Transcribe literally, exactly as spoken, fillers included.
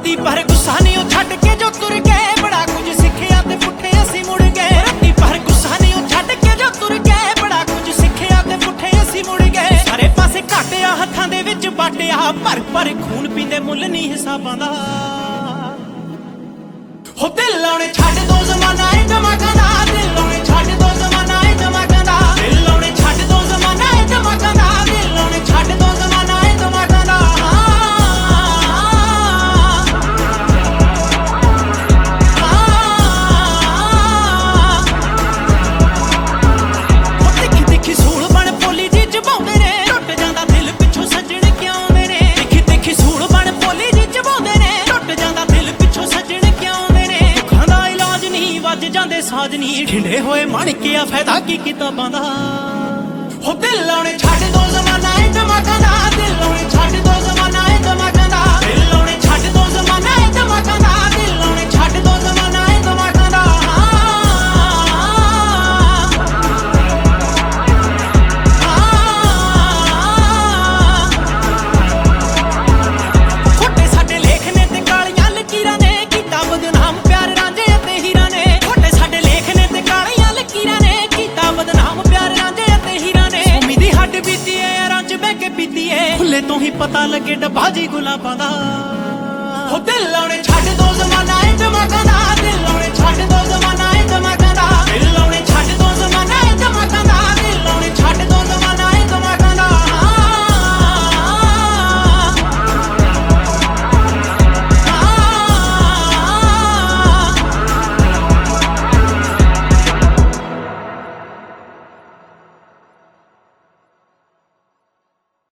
ਰੱਤੀ ਪਰ ਗੁੱਸਾ ਨਹੀਂ ਉਹ ਛੱਡ ਕੇ ਜੋ ਤੁਰ ਗਏ, ਬੜਾ ਕੁਝ ਸਿੱਖਿਆ ਤੇ ਪੁੱਠੇ ਅਸੀਂ ਮੁੜ ਗਏ। ਰੱਤੀ ਪਰ ਗੁੱਸਾ ਨਹੀਂ ਉਹ ਛੱਡ ਕੇ ਜੋ ਤੁਰ ਗਏ, ਬੜਾ ਕੁਝ ਸਿੱਖਿਆ ਤੇ ਪੁੱਠੇ ਅਸੀਂ ਮੁੜ ਗਏ। ਸਾਰੇ ਪਾਸੇ ਘਾਟਿਆ ਹੱਥਾਂ ਦੇ ਵਿੱਚ ਬਾਟਿਆ, ਭਰ ਭਰ ਖੂਨ ਪੀਂਦੇ ਮੁੱਲ ਨਹੀਂ ਹਿਸਾਬਾਂ ਦਾ। ਹੋ ਦਿਲ ਲਾਉਣੇ ਛੱਡ ਦੋ ਜ਼ਮਾਨਾ ਏ ਦਿਮਾਗਾਂ ਦਾ, ਦਿਲ ਲਾਉਣੇ ਛੱਡ ਦੋ ਜ਼ਮਾਨਾ ਏ ਦਿਮਾਗਾਂ ਦਾ, ਦਿਲ ਲਾਉਣੇ ਛੱਡ ਦੋ ਜ਼ਮਾਨਾ ਏ ਦਿਮਾਗਾਂ ਦਾ, ਦਿਲ ਲਾਉਣੇ ਛੱਡ ਦੋ ਜ਼ਮਾਨਾ ਏ ਦਿਮਾਗਾਂ ਦਾ। ਹੋ ਤਿੱਖੀ ਤਿੱਖੀ ਸੂਲ ਬਣ ਪੋਲੀ ਜੀ ਚਬਾਉਂਦੇ ਨੇ, ਟੁੱਟ ਜਾਂਦਾ ਦਿਲ ਪਿੱਛੋਂ ਸੱਜਣ ਕਿਉਂ ਆਉਂਦੇ ਨੇ। ਤਿੱਖੀ ਤਿੱਖੀ ਸੂਲ ਬਣ ਪੋਲੀ ਜੀ ਚਬਾਉਂਦੇ ਨੇ, ਟੁੱਟ ਜਾਂਦਾ ਦਿਲ ਪਿੱਛੋਂ ਸੱਜਣ ਕਿਉਂ ਆਉਂਦੇ ਨੇ। ਦੁੱਖਾਂ ਦਾ ਇਲਾਜ ਨਹੀਂ ਵੱਜ ਜਾਂਦੇ ਸਾਜ ਨਹੀਂ, ਠਿੰਡੇ ਹੋਏ ਮਣਕਿਆ ਫਾਇਦਾ ਕੀ ਕਿਤਾਬਾਂ ਦਾ। ਹੋ ਦਿਲ ਲਾਉਣੇ ਛੱਡ ਦੋ ਜ਼ਮਾਨਾ ਏ ਦਿਮਾਗਾਂ ਦਾ, ਦਿਲ ਲਾਉਣੇ ਛੱਡ ਦੋ ਜ਼ਮਾਨਾ ਏ ਦਿਮਾਗਾਂ ਦਾ, ਦਿਲ ਲਾਉਣੇ ਛੱਡ ਦੋ ਜ਼ਮਾਨਾ ਏ ਦਿਮਾਗਾਂ ਦਾ, ਦਿਲ ਲਾਉਣੇ ਛੱਡ ਦੋ ਜ਼ਮਾਨਾ ਏ ਦਿਮਾਗਾਂ ਦਾ। ਖੋਟੇ ਸਾਡੇ ਲੇਖ ਨੇ ਤੇ ਕਾਲੀਆਂ ਲਕੀਰਾਂ ਨੇ, ਕੀਤਾ ਬਦਨਾਮ ਪਿਆਰ ਰਾਂਝੇ ਅਤੇ ਹੀਰਾਂ ਨੇ। ਖੋਟੇ ਸਾਡੇ ਲੇਖ ਨੇ ਤੇ ਕਾਲੀਆਂ ਲਕੀਰਾਂ ਨੇ, ਕੀਤਾ ਬਦਨਾਮ ਪਿਆਰ ਰਾਂਝੇ ਅਤੇ ਹੀਰਾਂ ਨੇ। ਉਮੀਦ ਦੀ ਹੱਡ ਬੀਤੀ ਏ ਯਾਰਾਂ ਚ ਬਹਿ ਕੇ ਪੀਤੀ ਏ, ਖੁੱਲੇ ਤੋਂ ਹੀ ਪਤਾ ਲੱਗੇ ਡੱਬਾ ਜੀ ਗੁਲਾਬਾਂ ਦਾ। ਹੋ ਦਿਲ ਲਾਉਣੇ ਛੱਡ ਦੋ ਜ਼ਮਾਨਾ ਏ ਦਿਮਾਗਾਂ ਦਾ, ਦਿਲ ਲਾਉਣੇ ਛੱਡ ਦੋ ਜ਼ਮਾਨਾ ਏ ਦਿਮਾਗਾਂ ਦਾ।